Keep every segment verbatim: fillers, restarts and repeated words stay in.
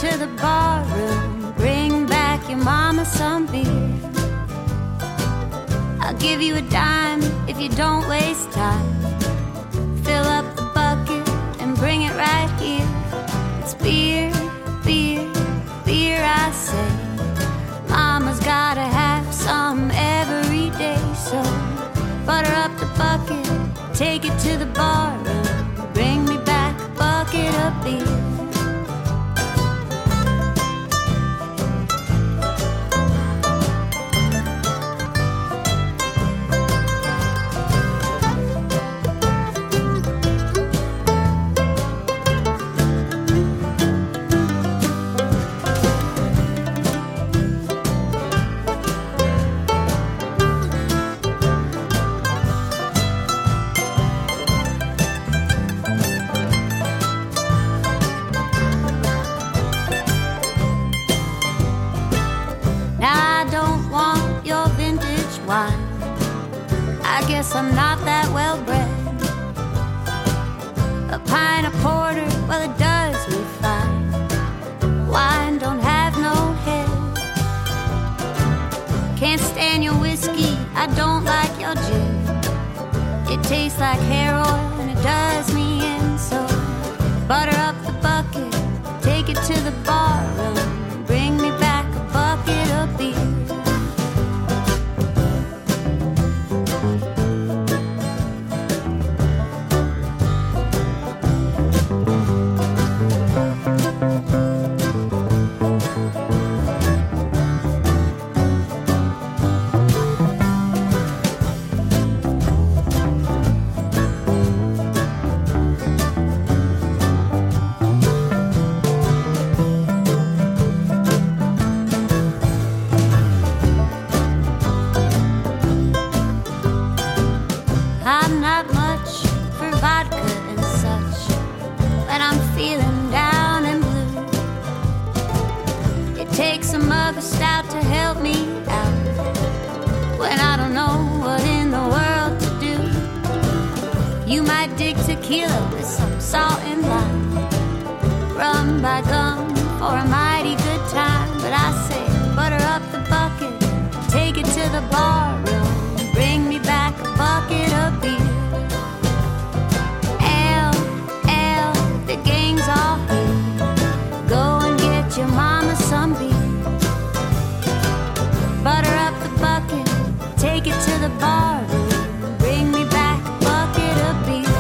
to the bar room, bring back your mama some beer. I'll give you a dime if you don't waste time. Fill up the bucket and bring it right here. It's beer, beer, beer, I say. Mama's gotta have some every day. So butter up the bucket, take it to the bar room, bring me back a bucket of beer. I guess I'm not that well bred. A pint of porter, well, it does me fine. Wine don't have no head. Can't stand your whiskey, I don't like your gin. It tastes like hair oil and it does me in. So butter up the bucket, take it to the bar room, bring me back a bucket of beer. I'm not much for vodka and such when I'm feeling down and blue. It takes a mug of stout to help me out when I don't know what in the world to do. You might dig tequila with some salt and lime, rum by gum for a mighty good time. But I say butter up the bucket, take it to the bar room, bring me back a bucket of beer. Ale, ale, the gang's all here. Go and get your mama some beer. Butter up the bucket, take it to the bar room, bring me back a bucket of beer.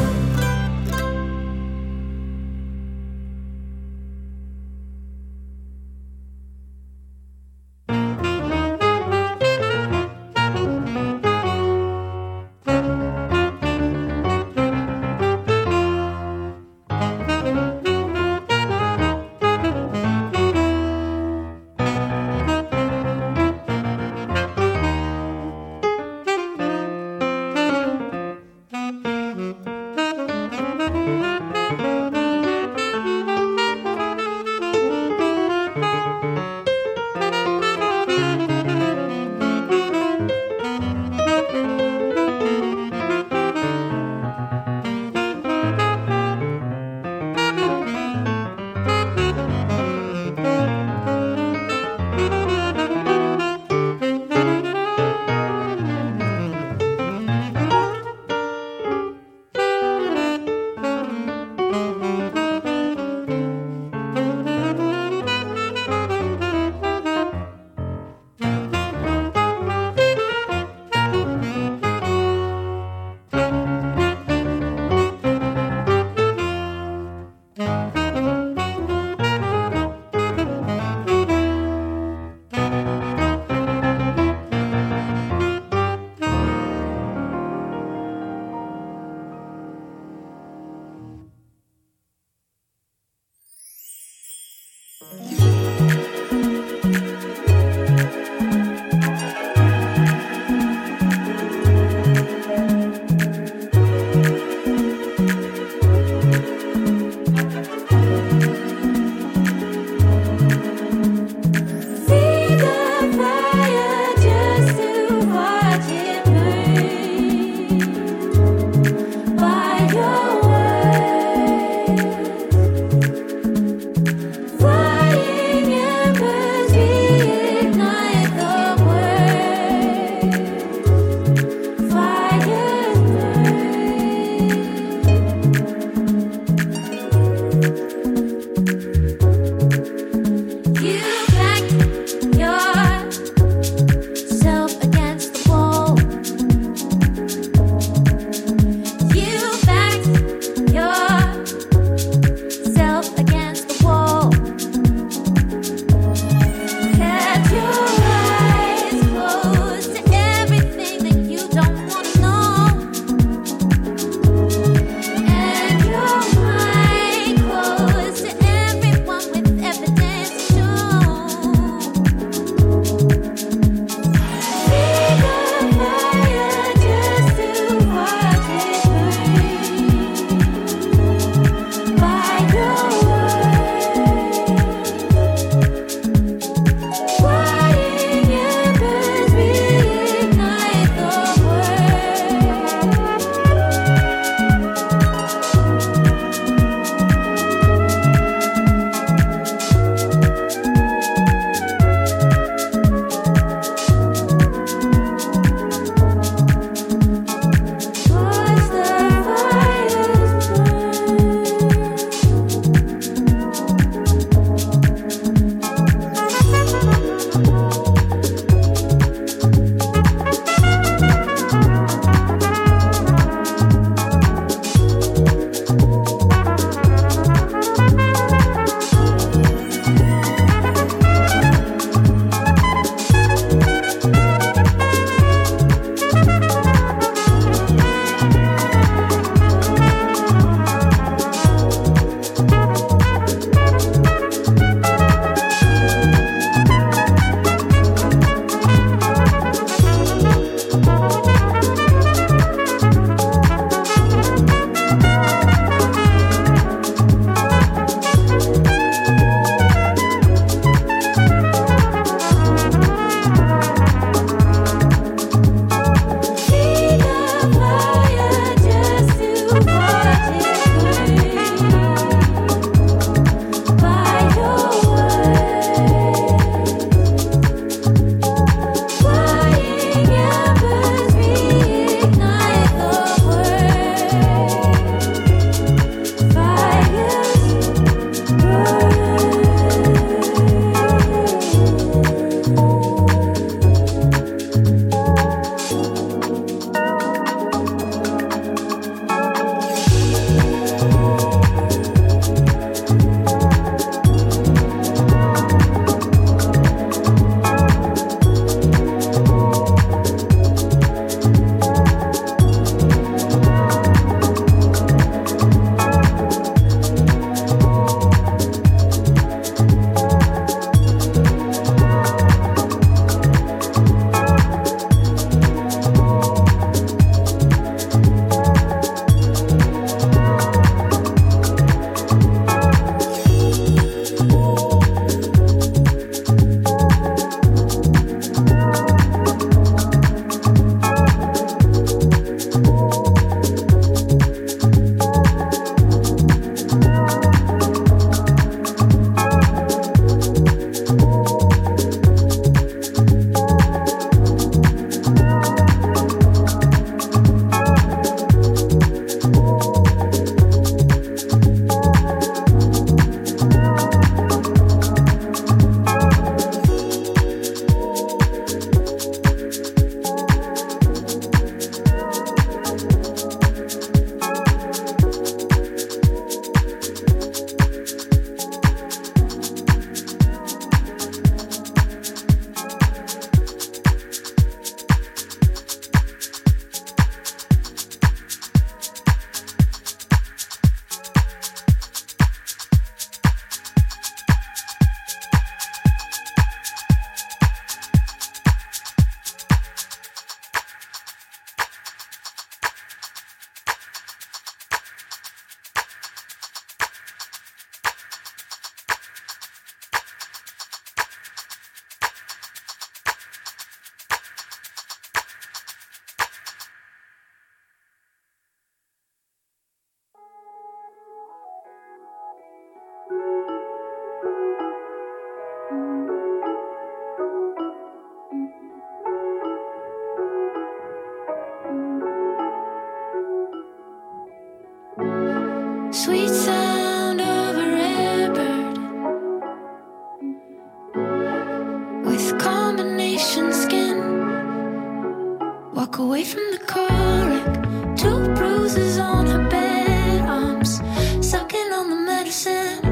Walk away from the car wreck, two bruises on her bed, arms sucking on the medicine.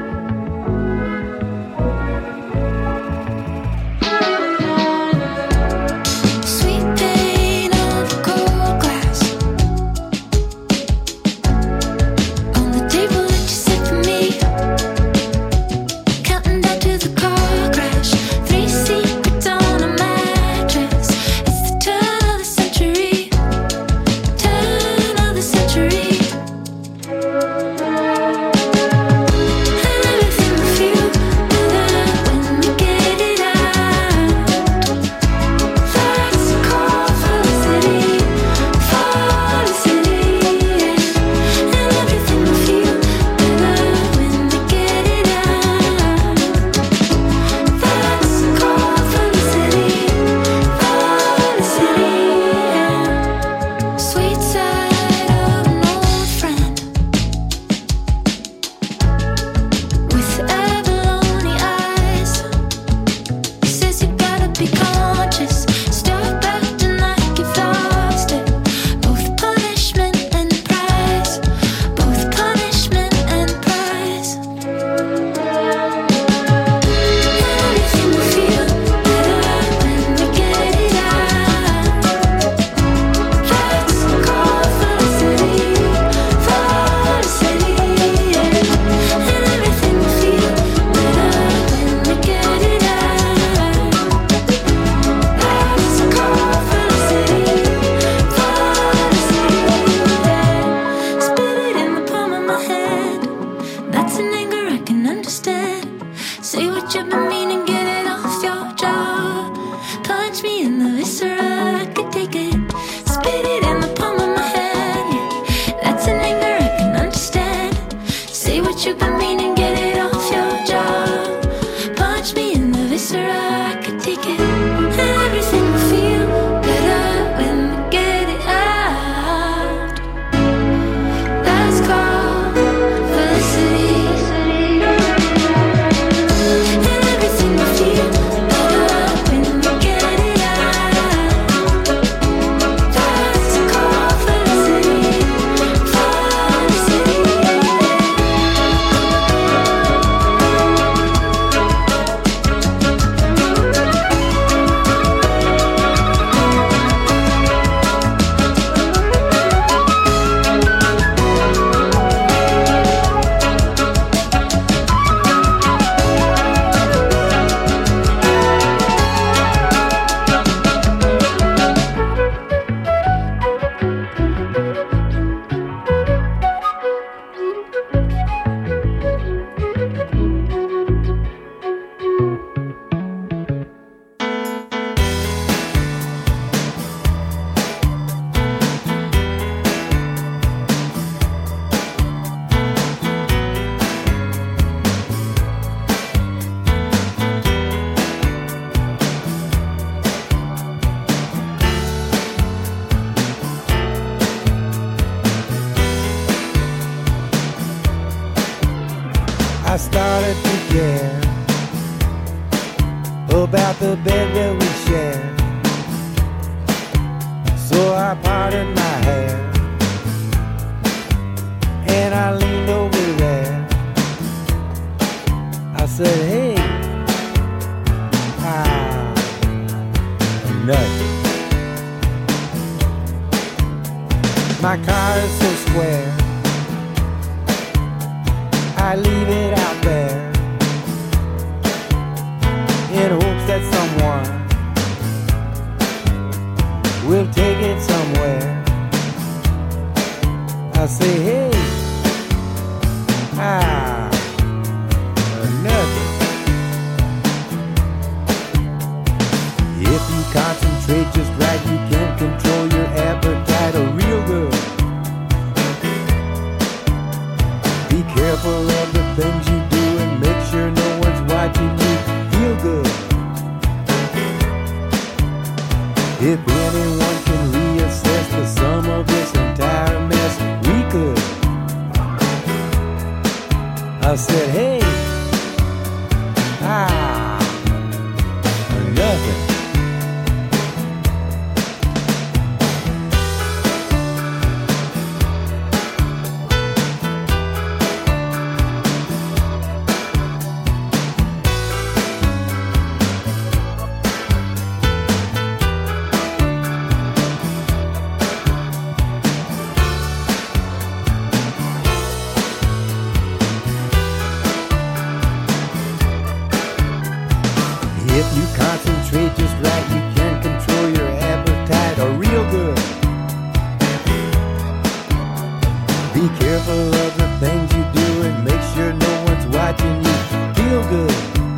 I started to care about the bed that we shared, so I parted my hair and I leaned over there. I said, hey, ah, nothing. My car is so square, I leave it out there in hopes that someone will take it somewhere. I say, hey, ah, nothing. If you concentrate just right, you can control your appetite a real good. Be careful of the things you do and make sure no one's watching you. Feel good. If anyone can reassess the sum of this entire mess, we could. I said, hey, ah, nothing. If you concentrate just right, you can control your appetite or real good. Be careful of the things you do and make sure no one's watching you. Feel good.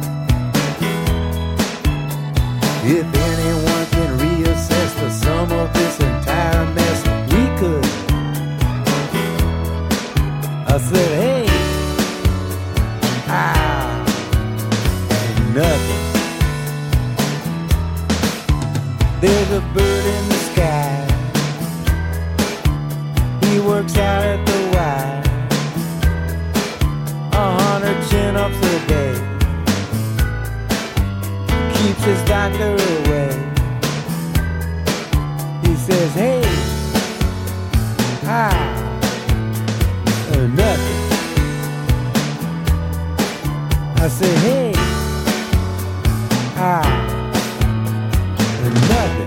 If anyone can reassess the sum of this entire mess, we could. I said, hey, ah, nothing. There's a bird in the sky. He works out at the Y. A hundred chin-ups a day. Keeps his doctor away. He says, hey, ah, uh, nothing. I say, hey, ah, uh, nothing.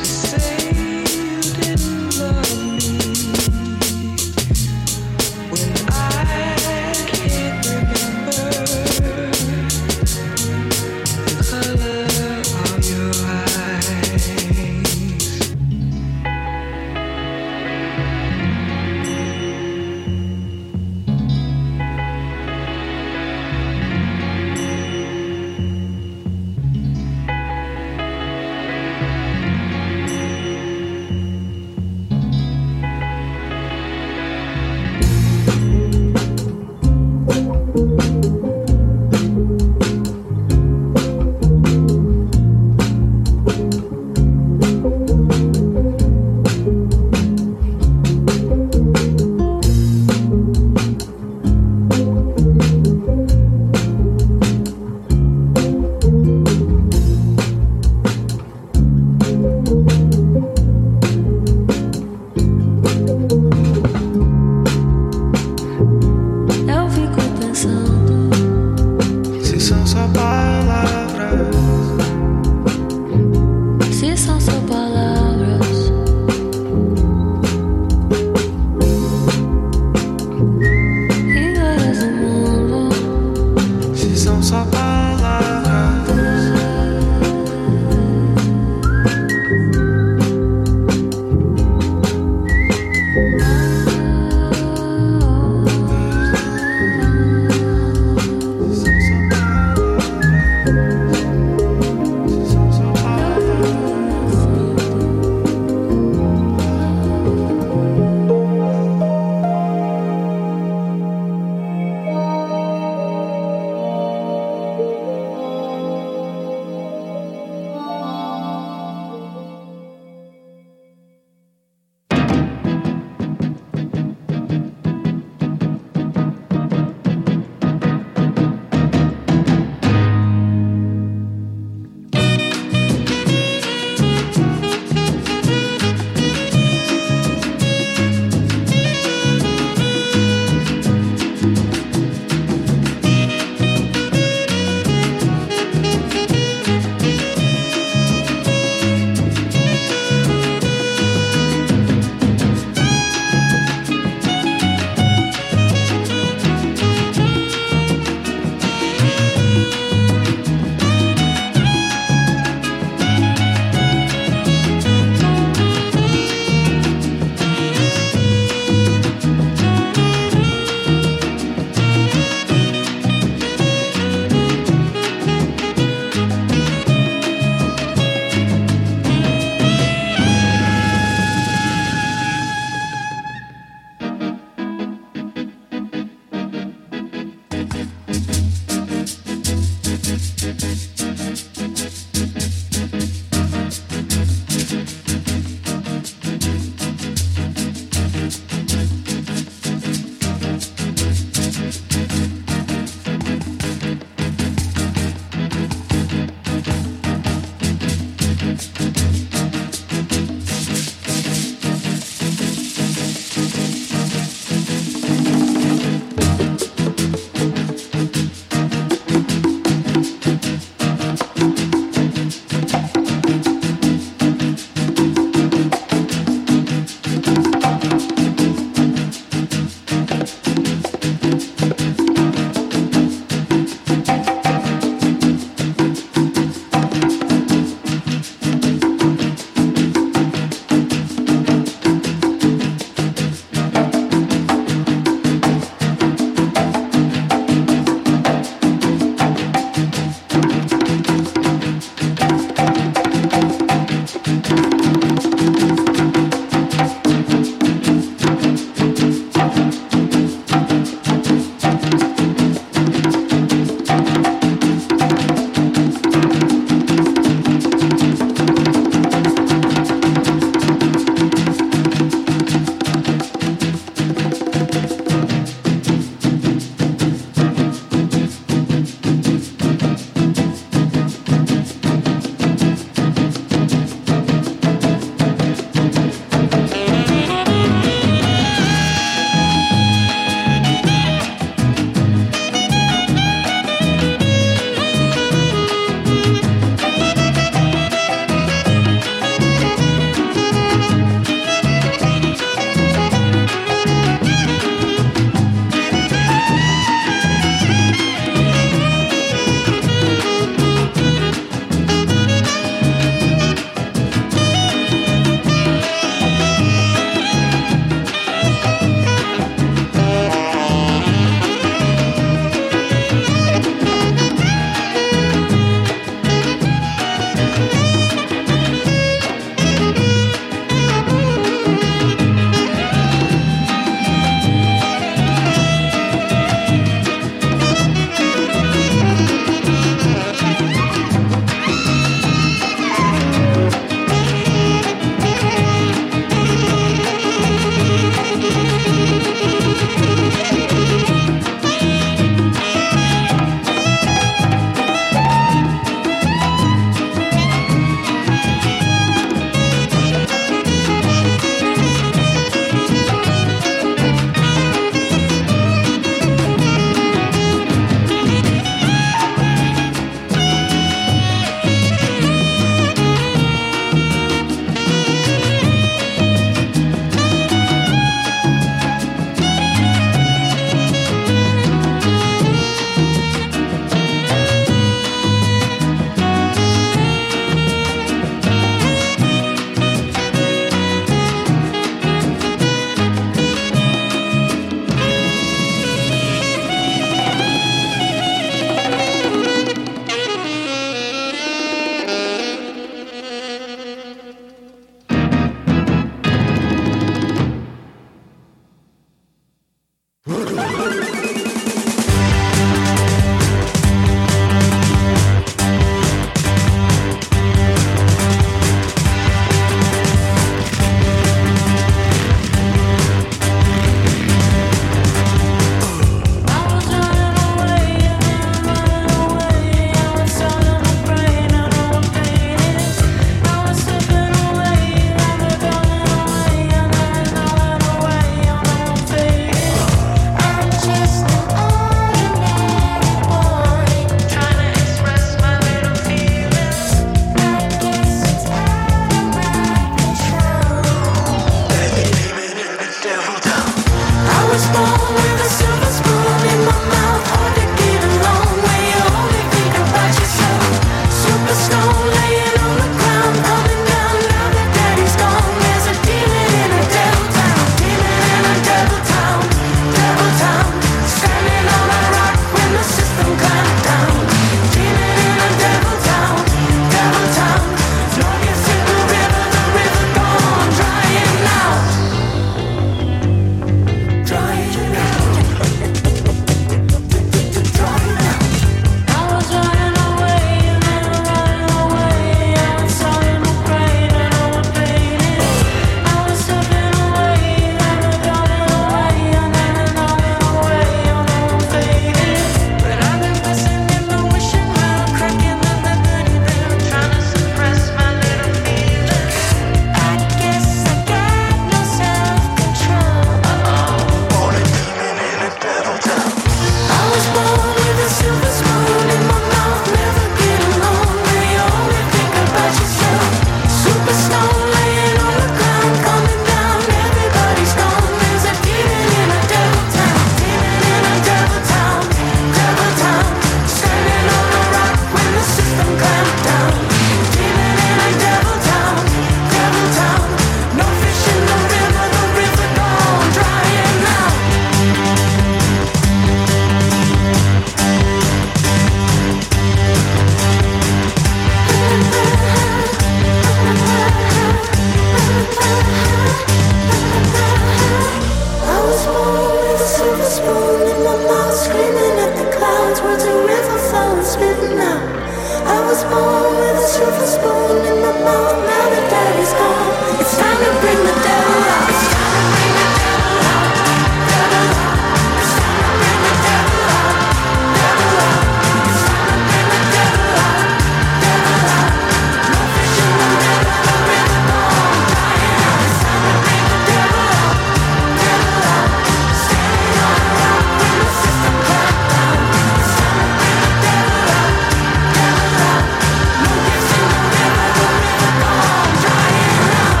home with a silver spoon in my mouth. Now that daddy's gone, it's time to bring the devil out. It's time to bring the devil out. Devil out. It's time to bring the devil out. Devil out. It's time to bring the devil out. Devil out. No fish in the river, the river gone drying. It's time to bring the devil out. Devil out. Standing on a rock when the system cracked down. It's time to bring the devil out. Devil out. No fish in the river, the river gone drying out.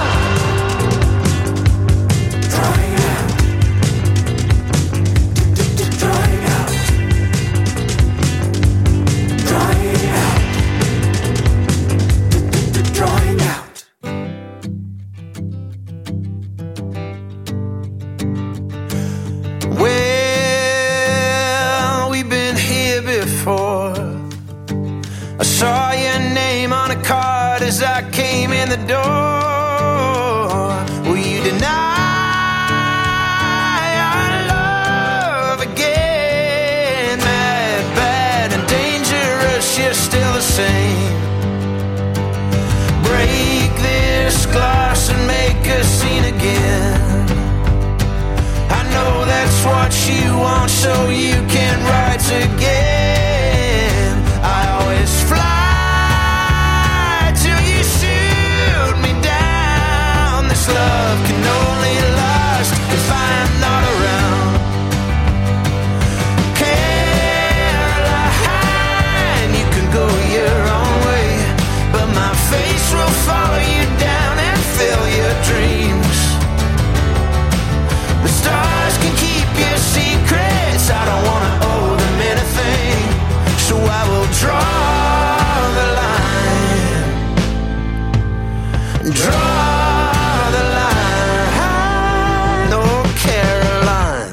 Drying out. Drying out. Drying out. Drying out. Well, we've been here before. I saw your name on a card as I came in the door. Will you deny our love again? Mad, bad, and dangerous, you're still the same. Break this glass and make a scene again. I know that's what you want, so you can write again. I always fly till you shoot me down. This love can only last if I'm not around. Caroline, you can go your own way, but my face will follow you down and fill your dreams. The stars can keep your secrets. I don't wanna owe them anything, so I will draw the line. Draw the line. Oh, Caroline.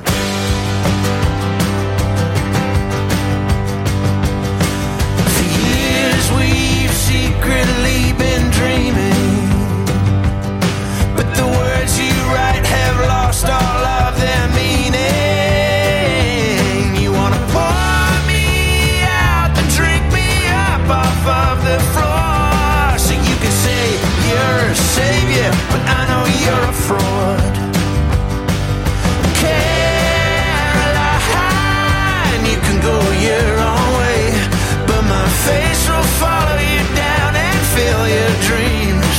For years we've secretly been dreaming, but the words you write have lost all of their meaning. You wanna pour me out, then drink me up off of the floor, so you can say you're a savior, but I know you're a fraud. Caroline, you can go your own way, but my face will follow you down and fill your dreams.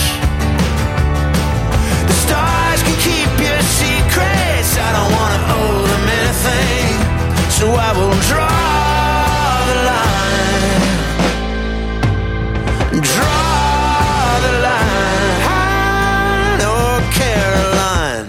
The stars can keep your secrets. I don't wanna owe them anything, so I will draw the line. Draw the line. Oh, Caroline.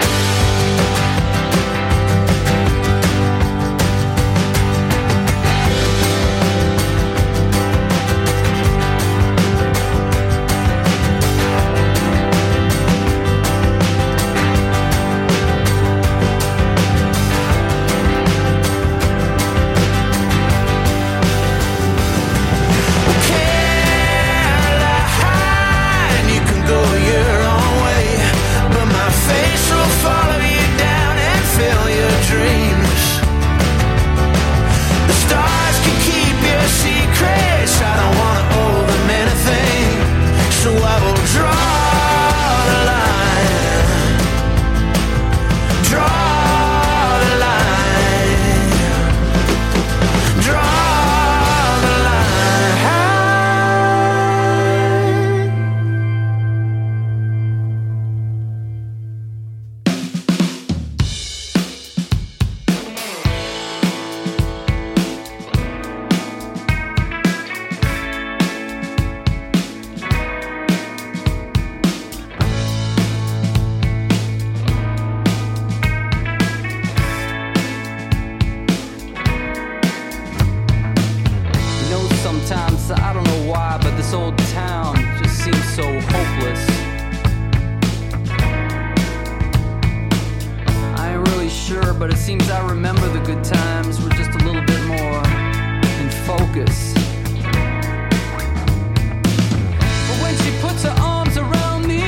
Caroline, you can go your own way, but my face will follow you down and fill your dreams. The stars can keep your secrets. I don't wanna owe them anything, so I will draw the line. Draw the line. Draw the line. You know, sometimes, I don't know why, but this old town just seems so hopeless. I ain't really sure, but it seems I remember the good times were just a little bit more in focus. But when she puts her arms around me,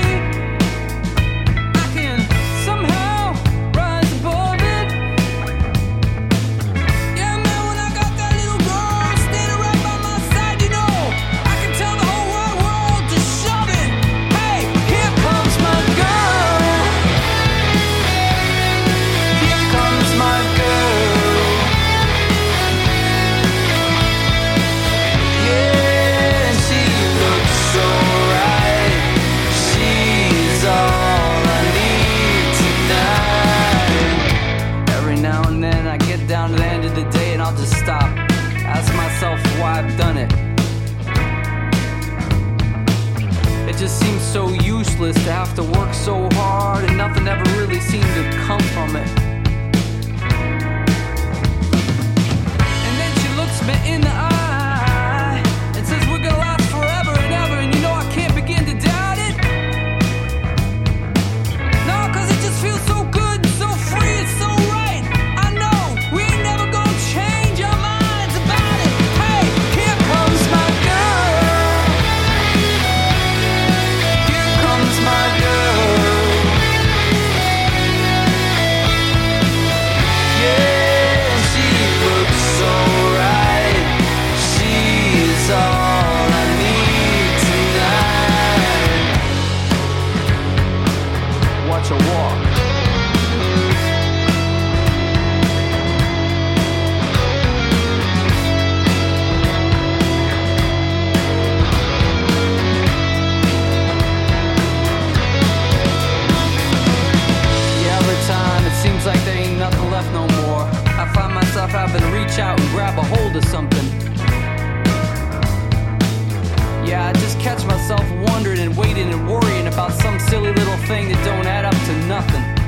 I can somehow rise above it. Yeah, man, when I got that little girl standing right by my side, you know, I can tell the whole world just seemed so useless to have to work so hard and nothing ever really seemed to come from it. And then she looks me in the eye and says we're gonna last forever and ever, and you know I can't begin to doubt it. No, cause it just feels so good, so free, it's so right. I know we ain't never gonna change our minds about it. Hey, here comes my girl. Here comes my girl. Yeah, she looks so right. She's all I need tonight. Watch her walk. Yeah, over time it seems like there ain't nothing left no more. I find myself having to reach out and grab a hold of something. Yeah, I just catch myself wondering and waiting and worrying about some silly little thing that don't add up to nothing.